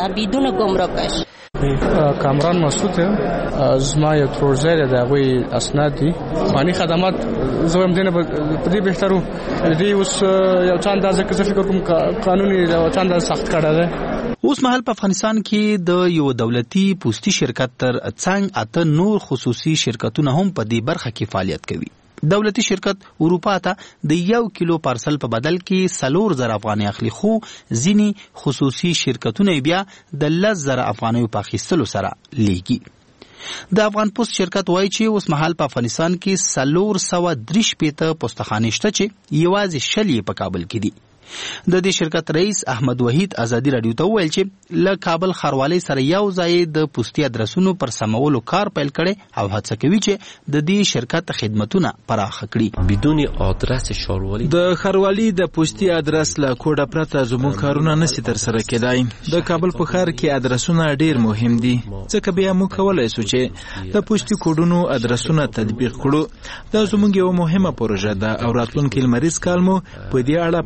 کامران مسعود یم. زما یو ترورزی دی، د هغوی اسناد دي. فاني خدمات زه وایم دې نه په دې بهترو دې اوس یو څه اندازه که زه فکر کوم قانوني یو څه اندازه سخت کړی دی. اوس مهال په افغانستان کې د یو دولتي پوستي شرکت تر څنګ اته نور خصوصي شرکتونه هم په دې برخه کې فعالیت کوي. دولتي شرکت اروپا ته د یو کیلو پارسل په بدل کې څلور زره افغانۍ اخلي، خو ځینې خصوصي شرکتونه بیا د لس زره افغانیو په اخیستلو سره لیږي. د افغان پوسټ شرکت وایي چې اوس مهال په افغانستان کې څلور سوه درې شپېته پوستخانې شته چې یوازې شل یې په کابل کې دي. د دې شرکت رئیس احمد وحید ازادي رادیو ته وویل چې له کابل ښاروالۍ سره یو ځای د پوستي ادرسونو پر سمولو کار پیل کړي او هڅه کوي چې د دې شرکت خدمتونه پراخه کړي. بدون آدرس ښاروالۍ د ښاروالۍ د پوستي ادرس له کوډه پرته زموږ کارونه نشي ترسره کېدای. د کابل په ښار کې ادرسونه ډیر مهم دي، ځکه بیا موږ کولی شو چې د پوستي کوډونو ادرسونه تطبیق کړو. دا زموږ یو مهمه پروژه ده او راتلونکي لمریز کال مو په دې اړه پلان جوړ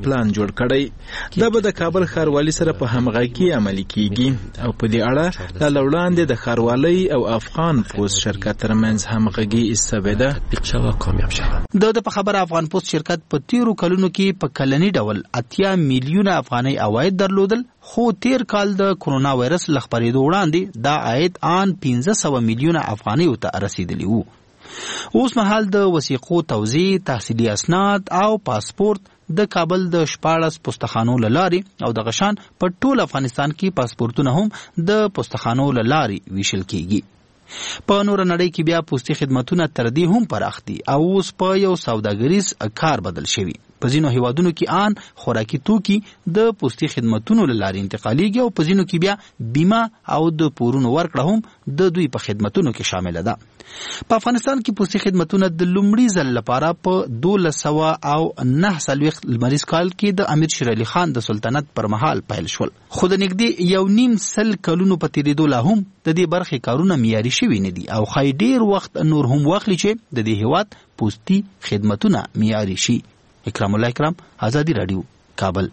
جوړ کړی دا به د کابل ښاروالي سره په همغږي عملي کیږي او په دې اړه لا وړاندې د ښاروالي او افغان پوسټ شرکت ترمنځ همغږي استفاده د په خبره افغان پوسټ شرکت په تیرو کلونو کې په کلنی ډول اتیا میلیونه افغاني عواید درلودل خو تیر کال د کرونا وایرس لخپریدو وړاندې دا عاید آن پنځه سوه میلیونه افغاني ته رسیدلی وو. اوس مهال د وثیقو توزیع، تحصیلي اسناد او پاسپورت د کابل د شپاړس پوستخانو لارې او د غشان په ټول افغانستان کې پاسپورتونه هم د پوستخانو لارې ویشل کیږي. په نور نړۍ کې بیا پوستي خدماتونه تر دې هم پراخ دي او اوس په یو سوداګریز کار بدل شوی. په ځینو هیوادونو کې آن خوراکي توکي د پوستي خدماتونو لارې انتقالیږي او په ځینو کې بیا بیمه او د پورونو ورکړه هم د دوی په خدماتونو کې شامل ده. په افغانستان کې پوستي خدماتونه د لومړي ځل لپاره په دولس سوه او نهه څلوېښت لمریز کال کې د امیر شیر علي خان د سلطنت پر مهال پیل شول. خو د نږدې یو نیم سل کلونو په تېرېدو لا هم د دې برخې کارونه معیاري شوي نه دي او ښایي ډېر وخت نور هم واخلي چې د دې هېواد پوستي خدمتونه معیاري شي. اکرام الله اکرام، آزادی رادیو، کابل.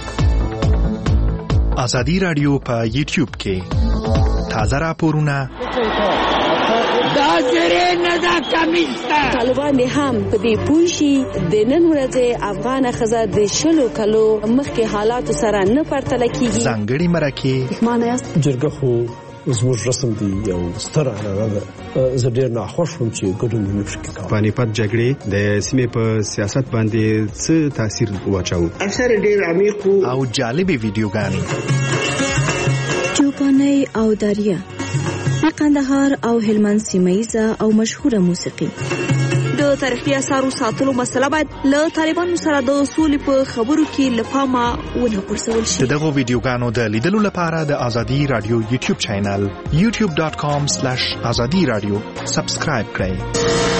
آزادی رادیو په یوټیوب کې تازه راپورونه دا زری نه دا کمیسته طالبان هم په دې پوه شي د نن ورځې افغان ښځه د شلو کلو مخکې حالاتو سره نه پرتله کیږي. ځانګړي مرکې معنی یاست جرګه خو زموږ رسم دی یو ستر عنعنه ده. زه ډېر ناخوښ وم چې ګډون ونه شي کوم. پانیپت جګړې د سیمې په سیاست باندې څه تاثیر واچاوه؟ اکثر ډېر عمیق او جالبې ویډیوګانې چوپانۍ او داریه قندهار او هلمند سیمه‌ایزه او مشهوره موسیقي. د تاریخي اثارو ساتلو مسله باید له طالبانو سره د سولې په خبرو کې له پامه ونه غورځول شي. د دغو ویډیوګانو د لیدلو لپاره د آزادی رادیو یوټیوب چینل یوټیوب ډاټ کام سلیش آزادی رادیو سبسکرایب کړئ.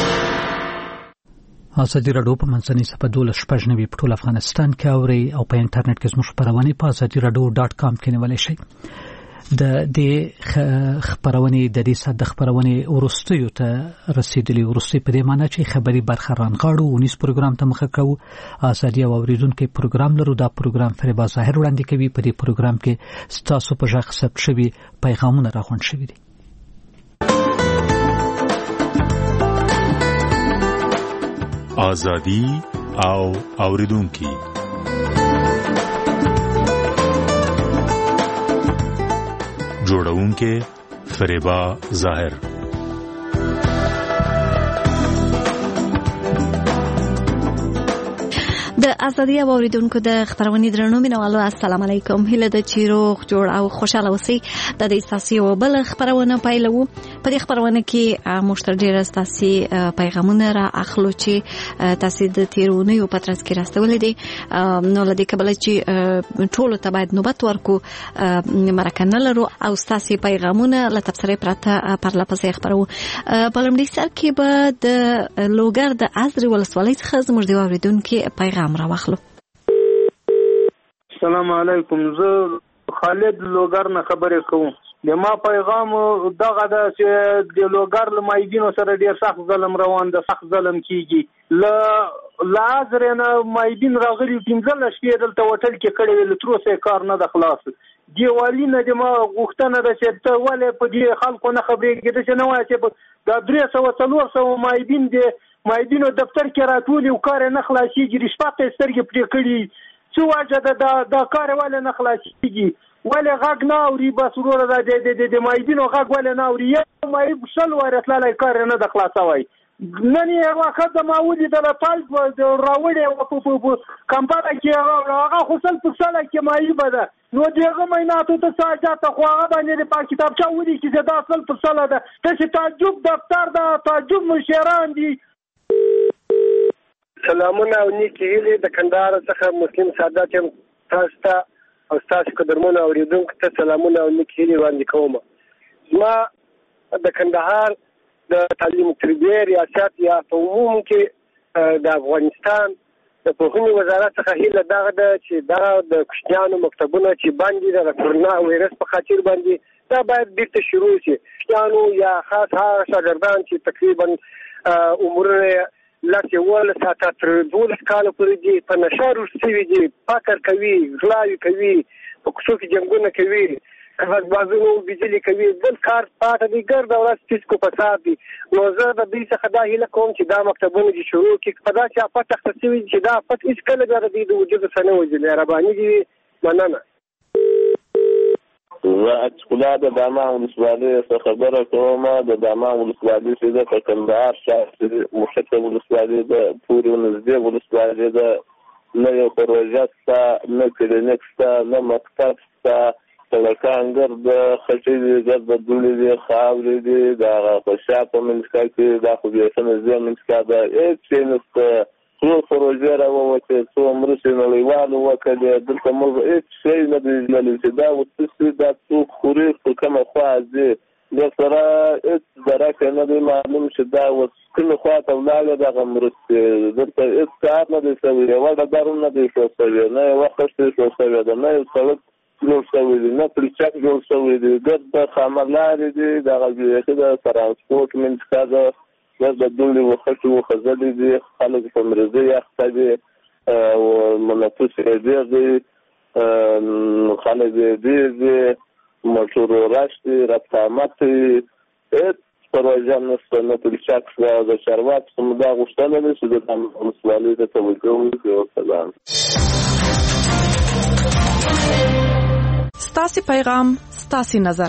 آزادی رادیو په منځنۍ صفحه دولس شپږ نوي په ټول افغانستان کې اوري او په انټرنیټ کې زموږ خپرونې په آزادی رادیو ډاټ کام کې نیولی شئ. د دې خبرونې د دې سات د خبرونې ورستیو ته رسیدلی ورستی په دې معنی چې خبري برخه رانغاړو ونیس پروګرام ته مخه کوو. آزادي او اوریدونکو پروګرام لرو. دا پروګرام فریبا ظاهر وړاندې کوي. په دې پروګرام کې ستاسو په ژغ ثبت شوي پیغامونه راغونډ شوي دي. آزادي او اوریدونکو جوړونکې فریبا ظاهر. د ازادي او اوریدونکو د خبرونې درنو مینوالو السلام علیکم. هله د چیروغ جوړ او خوشاله اوسئ. د دې اساسي او بل خبرونه پایلو. په دې خبرونه کې مشترک ډیر اساسي پیغامونه را اخلو چې تاسو د تیرونیو په ترڅ کې راستولې دي. نو لدې کبل چې ټول ته باید نوبت ورکو مرکنه لرو او اساسي پیغامونه له تفسیر پرته پر لپسې خبرو. په لمړي سر کې به د لوګر د ازري ولسوالۍ څخه زموږ دی اوریدونکو پیغام را واخلو. السلام علیکم. زه خالد لوګر نه خبرې کوم. د ما پیغام دغه د چې د لوګر له مایدینو سره ډیر سخت ظلم روان ده، سخت ظلم کیږي. ل لازر نه مایدین راغلي پنځه شپې دلته وټل کې کړي ل تر اوسه کار نه د خلاص. دیوالي نه د ما غوښتنه ده چې ته ولې په دې خلکو نه خبرې کېده چې نه وایي چې د درې سوه څلور سوه مایدین د مایدینو دفتر کې راتولي او کار نه خلاصيږي. رشوت یې سترګې پرې کړي. څه وجه ده دا کار ولې نه خلاصيږي؟ ولې غږ نه اوري؟ بس وروره د د مایدینو غږ ولې نه اوري؟ یو مای شل واره تللی کار نه د خلاصوي. نن یې وخت د ما ولیدله پالپ راوړې په کمپاله کې هغه خو سل په سله کې مایبه ده. نو د هغه معایناتو ته څه حاجت خو هغه باندې په کتابچه ولیکي چې دا سل په سله ده. تاسې تعجب دفتر ده، تعجب مشران دي. سلامونه او نیکې هیلې د کندهار څخه مسلم سعادت یم. تاسو ته او ستاسو قدرمنو اورېدونکو ته سلامونه او نیکې هیلې وړاندې کوم. زما د کندهار د تعلیم تربیه ریاست یا په عموم کې د افغانستان د پوهنې وزارت څخه هیله دغه ده چې دا د کوچنیانو مکتبونه چې باندې د کرونا وایرس په خاطر باندې دا باید بیرته شروع شي. کوچنیانو یا خاص هغه شاګردان چې تقریبا عمرونه لس یولس حتی تر دولس کاله پورې دي په نشه روږد شوي دي، فقر کوي، غلاوې کوي، په کوڅو کې جنګونه کوي، کاغذبازونه وبېجلې کوي، بل کار پاته دی، ګرده ورځ فسق و فساد دي. نو زه د دوی څخه دا هیله کوم چې دا مکتبونه چې شروع کړي په داسې افت اخته شوي چې دا افت هېڅکله بیا د دوی د وجوده څخه نه وځي. مهرباني دې وي، مننه. زه اچکولا د دامان ولسوالۍ څخه خبره کوم. د دامان ولسوالۍ چې ده په کندهار ښار مشکه ولسوالۍ ده پورې نږدې ولسوالۍ ده، نه یو پروژه شته، نه کلینیک شته، نه مکتب شته، سړکان ګرده خټې دي، ګرده دوړې دي، خاورې دي، د هغه په شا په منځکا کې دا خو بېخي نږدې منځکا ده، هېڅ شی نشته. څو پروژې راووتې، څو مرستې نړیوالو وکړې، دلته موږ هېڅ شی نه دی لیدلی چې دا اوس څه شي، دا څوک خوري، په کومه خوا ځي. دې سره هېڅ درک نه دی معلوم چې دا اوس کومې خوا ته ولاړې دغه مرستې. دلته هېڅ کار نه دی شوی، یوه ډبره هم نه دی ښه شوې، نه یوه خښتې ښه شوې ده، نه یو سړک جوړ شوی دی، نه پلچک جوړ شوی دی، ګرده خامه لارې دي، دغه بیخي د ترانسپورټ منځکا ده، ګرده دوړې وخټې وخځلې دي، خلک په مریضۍ اخته دي، منفس یې ډېر دی، خلک یې ډېر دي، موټرو رش دی، ربط آمد دی، هېڅ پروژه نشته، نه پلچک شته. د چارواکو څخه مو دا غوښتنه ده چې د دامان ولسوالۍ ته توجه وکړي. وسلام. ستاسې پیغام ستاسې نظر.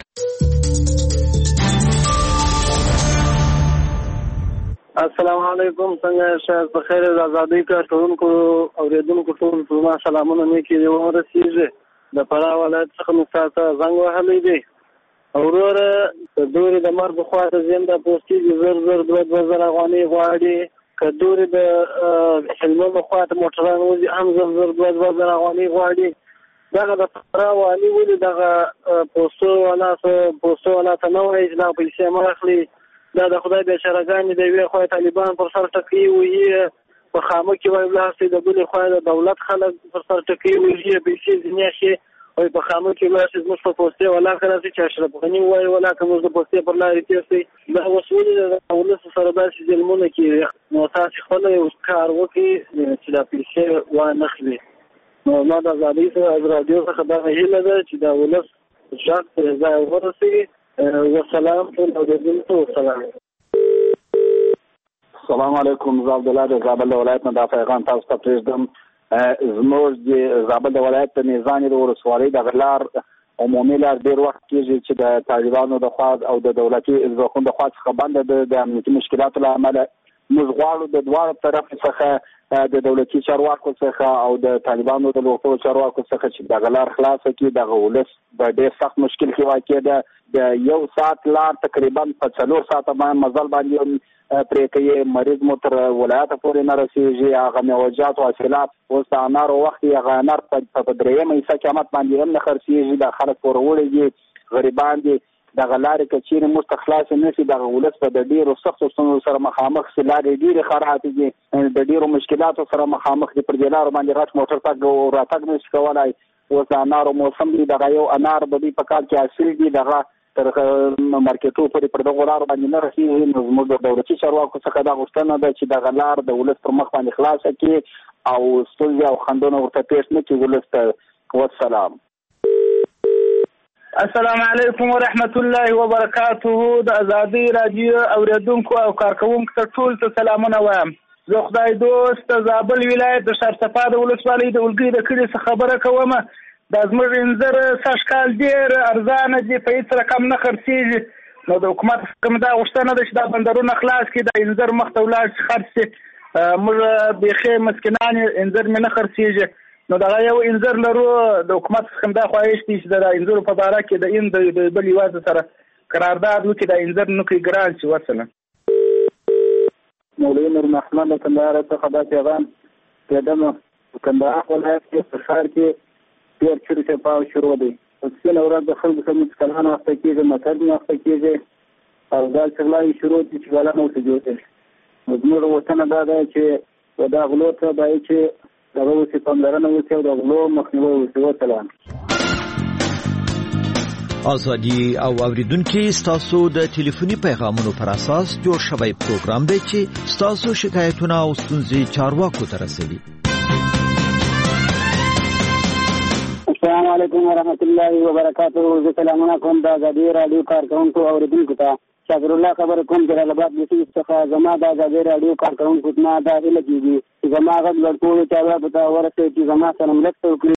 السلام علیکم، څنګه شاید په خیر د ازادۍ کارکوونکو اورېدونکو ټول زما سلامونه نیکې دې ورسېږي. د فراه ولایت څخه مې تاسو ته زنګ وهلی دی. وروره د دورې د مرګ خوا ته ځم، دا پوستي دي زر زر دوه دوه زره افغانۍ غواړي. که دورې د هلمند خوا ته موټران وځي هم زر زر دوه دوه زره افغانۍ غواړي. دغه د فراه والي ولې دغه پوستو والا پوستو والا ته نه وایي چې دا پیسې مه اخلي؟ دا د خدای بیچارهګانې د یوې خوا طالبان پر سر ټکوي وهي، په خامه کې وایي ولاړ د بلې خوا د دولت خلک پر سر ټکوي وهي، پیسې ځینې اخلي، وایي په خامه کې ولاړ شي زموږ په پوستې ولا که راشي چې اشرف غني ووایي ولا که موږ د پوستې پر لارې تېر شئ. دا اوس ولې د ولس سره داسې ظلمونه کېږي؟ نو تاسې خپله یو کار وکړئ چې دا پیسې وانخلي. نو ما د ازادۍ سره از رادیو څخه دغه هیله ده چې دا ولس غږ پرې ځای ورسوي. وسلام ټول اورېدونکو، وسلام. السلام علیکم، زه عبدالله د زابل ولایت نه دا پیغام تاسو ته پرېږدم. زموږ د زابل ولایت د میزانې د ولسوالۍ دغه لار عمومي لار ډېر وخت کېږي چې د طالبانو د خوا او د دولتي ځواکونو د خوا څخه بنده ده. د امنیتي مشکلاتو له امله موږ غواړو د دواړو طرف څخه د دولتي چارواکو څخه او د طالبانو د لوکو چارواکو څخه چې دغه لار خلاصه کړي. دغه ولس په ډېر سخت مشکل کې واقع ده. د یو ساعت لار تقریبا په څلور ساعته باندې مزل باندې پرې کوي، مریض مو تر ولایته پورې نه رسېږي. هغه میوجات او حاصلات اوس د انارو وخت یې هغه انار په درېیمه حصه قیمت باندې هم نه خرڅېږي. د خلک پوروړي دي، غریبان دي. دغه لارې که چېرې موږ ته خلاصې نه شي، دغه ولس به د ډېرو سختو ستونزو سره مخامخ شي. لارې ډېرې خرابې دي، د ډېرو مشکلاتو سره مخامخ دي. پر دې لارو باندې غټ موټر تګ او راتګ نه شي کولی. اوس د انارو موسم دی، دغه یو انار به دوی په کال کې حاصل دي، دغه تر مارکیټو پورې پر دغو لارو باندې نه رسېږي. نو زموږ د دولتي چارواکو څخه دا غوښتنه ده چې دغه لار د ولس پر مخ باندې خلاصه کړي او ستونزې او خنډونه ورته پېښ نه کړي ولس ته. والسلام. السلام علیکم ورحمت الله وبرکاته. د ازادۍ رادیو اوریدونکو او کارکوونکو ته ټول ته سلامونه وایم. زه خدای دوست د زابل ولایت د شارسپا د ولسوالۍ د اولګي د کلي څخه خبره کوم. دا زموږ انځر سږکال ډېر ارزانه دي، په هېڅ رقم نه خرڅېږي. نو د حکومت څخه دا غوښتنه ده چې دا بندرونه خلاص کړي، د انځر مخ ته ولاړ شي، خرڅ شي. موږ بیخي مسکینان انځر مې نه خرڅېږي. نو دغه یو انځر لرو، د حکومت څخه دا خواهش دی چې د انځرو په باره کې د این د بل هېواد سره قرارداد وکړي، د انځر نوکي ګران شي. وسلام. مولوي نور محمد له کندهار څخه دا پیغام کېدم. په کندهار ولایت کې په ښار کې ډېر چور چپاو شروع دی. په سپینه ورځ د خلکو سره مسکلان اخته کېږي، متل نه اخته کېږي او دا چغلای شروع دي چې بلا نه ورته جوړ شي. زموږ غوښتنه دا ده چې دا غلو ته باید چې دغه اوسې پاملرنه وشي او د غلو مخنیوی وشي. وسلام. ازادي او اوریدونکو ستاسو د ټلیفوني پیغامونو پر اساس جوړ شوی پروګرام دی چې ستاسو شکایتونه او ستونزې چارواکو ته رسوي. السلام علیکم ورحمۃ اللہ وبرکاتہ. سلامونه کوم د ازادي رادیو کارکونکو او اوریدونکو ته. شاکر الله خبر کوم جلال آباد د سیس څخه زما د ازادي رادیو کارکونکو ته دا هیله کیږي چې زما غږ ورکول چا به ورته ورسې چې زما سره مرسته وکړي.